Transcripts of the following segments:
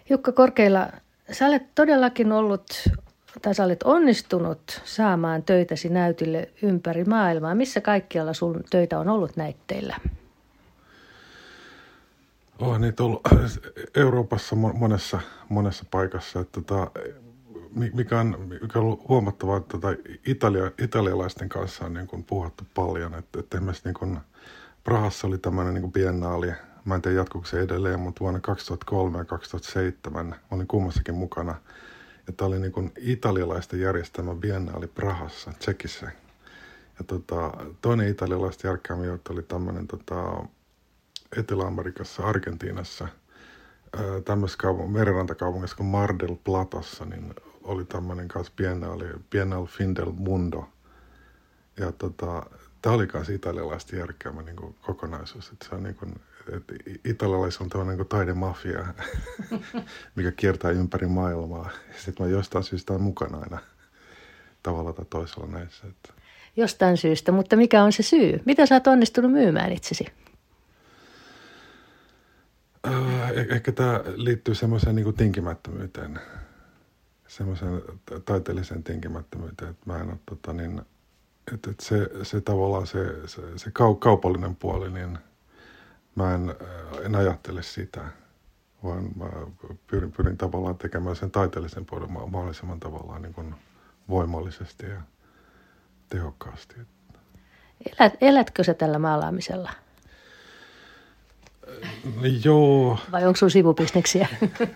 Jukka Korkeila, sä olet todellakin sä olet onnistunut saamaan töitäsi näytille ympäri maailmaa. Missä kaikkialla sun töitä on ollut näytteillä? On niitä ollut Euroopassa monessa paikassa. Mikä on ollut huomattavaa, että italialaisten kanssa on niin kuin puhuttu paljon. Että esimerkiksi niin kuin Prahassa oli tämmöinen niin kuin biennaali. Mä en tiedä jatkuuko se edelleen, mutta vuonna 2003 ja 2007 olin kummassakin mukana. Ja tämä oli niin kuin italialaisten järjestämä biennaali Prahassa, Tsekissä. Ja toinen italialaisten järkkäämä juttu oli tämmöinen Etelä-Amerikassa, Argentiinassa, tämmöisessä merenrantakaupungissa kuin Mar del Platassa, niin oli tämmöinen kanssa Biennale Fin del Mundo. Ja tämä oli kanssa italialaisten järkkäämä niin kuin kokonaisuus. Että se on niin kuin, että italialaisilla on tämmöinen niin kuin taidemafia, mikä kiertää ympäri maailmaa. Sitten mä jostain syystä olen mukana aina tavalla tai toisella näissä. Että. Jostain syystä, mutta mikä on se syy? Mitä sä oot onnistunut myymään itsesi? Ehkä tämä liittyy semmoiseen niin kuin tinkimättömyyteen, semmoiseen taiteelliseen tinkimättömyyteen, että mä en ole, että se tavallaan se kaupallinen puoli, niin mä en ajattele sitä, vaan mä pyrin tavallaan tekemään sen taiteellisen puolen mahdollisimman tavallaan niin kuin voimallisesti ja tehokkaasti. Elätkö sä tällä maalaamisella? Joo. Vai onko sun sivubisneksiä?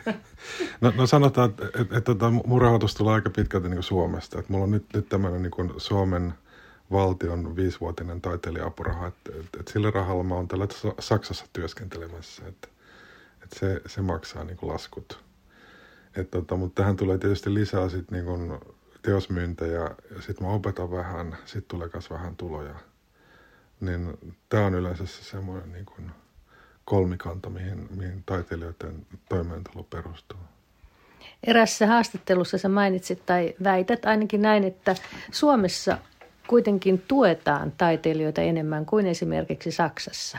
No sanotaan, että mun rahoitus tulee aika pitkälti niin kuin Suomesta. Että mulla on nyt tämmöinen niin kuin Suomen valtion 5-vuotinen taiteilija-apuraha. Että sillä rahalla mä oon täällä Saksassa työskentelemässä. Että se maksaa niin kuin laskut. Mutta tähän tulee tietysti lisää sit niin kuin teosmyyntejä. Ja sitten mä opetan vähän. Sitten tulee myös vähän tuloja. Niin tää on yleensä se semmoinen niin kuin kolmikanta, mihin taiteilijoiden toimeentulo perustuu. Erässä haastattelussa sä mainitsit tai väität ainakin näin, että Suomessa kuitenkin tuetaan taiteilijoita enemmän kuin esimerkiksi Saksassa.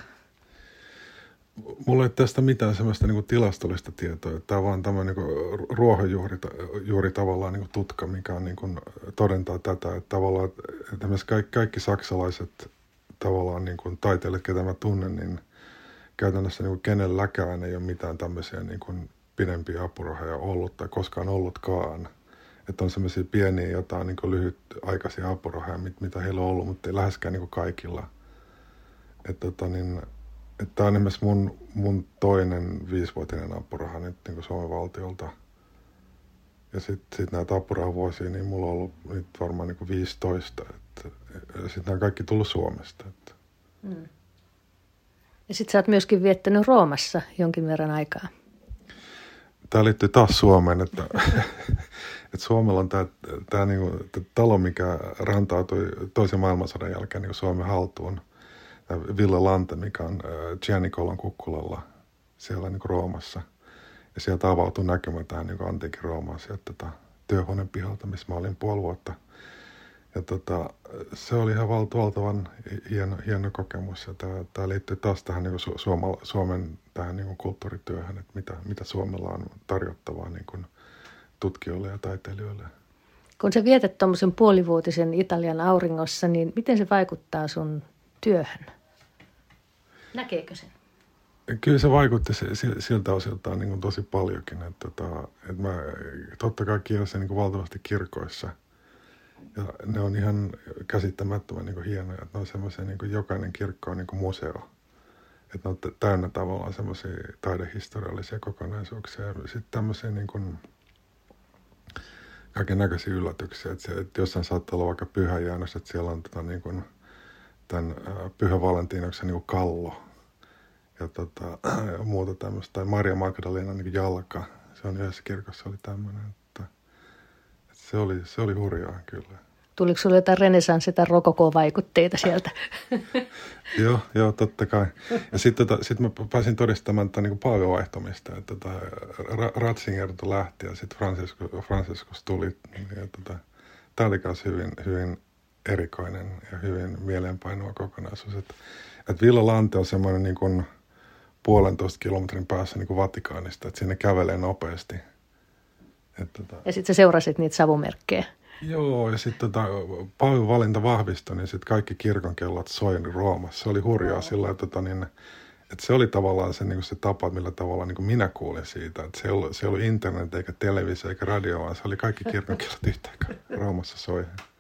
Mulla ei tästä mitään sellaista niin kuin tilastollista tietoa. Tämä on vaan tämmöinen niin ruohonjuuri tavallaan niin kuin tutka, mikä on, niin kuin, todentaa tätä. Että tavallaan että kaikki saksalaiset tavallaan niin kuin taiteilijat, ketä mä tunnen, niin käytännössä niin kenelläkään ei ole mitään tämmöisiä niin kuin pidempiä apurahoja ollut tai koskaan ollutkaan. Että on semmoisia pieniä jotain niin kuin lyhytaikaisia apurahoja, mitä heillä on ollut, mutta ei läheskään niin kuin kaikilla. Että tämä on esimerkiksi mun toinen 5-vuotinen apuraha nyt niin kuin Suomen valtiolta. Ja sitten näitä apurahavuosia, niin mulla on ollut nyt varmaan niin kuin 15. Sitten nämä on kaikki tullut Suomesta. Että. Mm. Ja sitten sä oot myöskin viettänyt Roomassa jonkin verran aikaa. Tämä liittyy taas Suomeen, että Suomella on tämä niinku, talo, mikä rantautui toisen maailmansodan jälkeen niin Suomen haltuun. Tämä Villa Lante, mikä on Gianni Collon kukkulalla siellä niin Roomassa. Ja sieltä avautui näkymä tähän niin antiikin Roomaan sieltä työhuoneen pihalta, missä mä olin puoli vuotta. Ja se oli ihan valtavan hieno kokemus. Ja tämä liittyy taas tähän niin Suomen tähän niin kulttuurityöhön, että mitä Suomella on tarjottavaa niin tutkijoille ja taiteilijoille. Kun sä vietät tuommoisen puolivuotisen Italian auringossa, niin miten se vaikuttaa sun työhön? Näkeekö sen? Kyllä se vaikutti siltä osiltaan niin tosi paljonkin. Että mä totta kai kiersin niin valtavasti kirkoissa. Ja ne on ihan käsittämättömän niin hienoja. Että ne on semmoisia, niin jokainen kirkko on niin museo. Että ne on täynnä tavallaan semmoisia taidehistoriallisia kokonaisuuksia. Ja sitten tämmöisiä niin kuin kaiken näköisiä yllätyksiä. Että jossain saattaa olla vaikka pyhäjäännös, että siellä on niin kuin tämän Pyhä Valentinoksen niin kallo. Ja muuta tämmöistä. Tai Maria Magdalena niin jalka. Se on yhdessä kirkossa oli tämmöinen. Se oli hurjaa kyllä. Tuliko sinulle jotain renesanssi- tai rokoko-vaikutteita sieltä? Joo, totta kai. Ja sitten mä pääsin todistamaan niin paaviovaihtamista. Ratzinger lähti ja sitten Franciscus tuli. Tämä oli myös hyvin erikoinen ja hyvin mieleenpainuva kokonaisuus. Että Villa Lante on semmoinen niin kuin 1,5 kilometrin päässä niin kuin Vatikaanista, että sinne kävelee nopeasti. Ja sitten sä seurasit niitä savumerkkejä. Joo, ja sitten Paavin valinta vahvistui, niin sitten kaikki kirkonkellot soi Roomassa. Se oli hurjaa sillä, että se oli tavallaan se, niin se tapa, millä tavalla niin minä kuulin siitä. Että se ei ollut internet eikä televisio eikä radio, vaan se oli kaikki kirkonkellot yhtä aikaa Roomassa soi.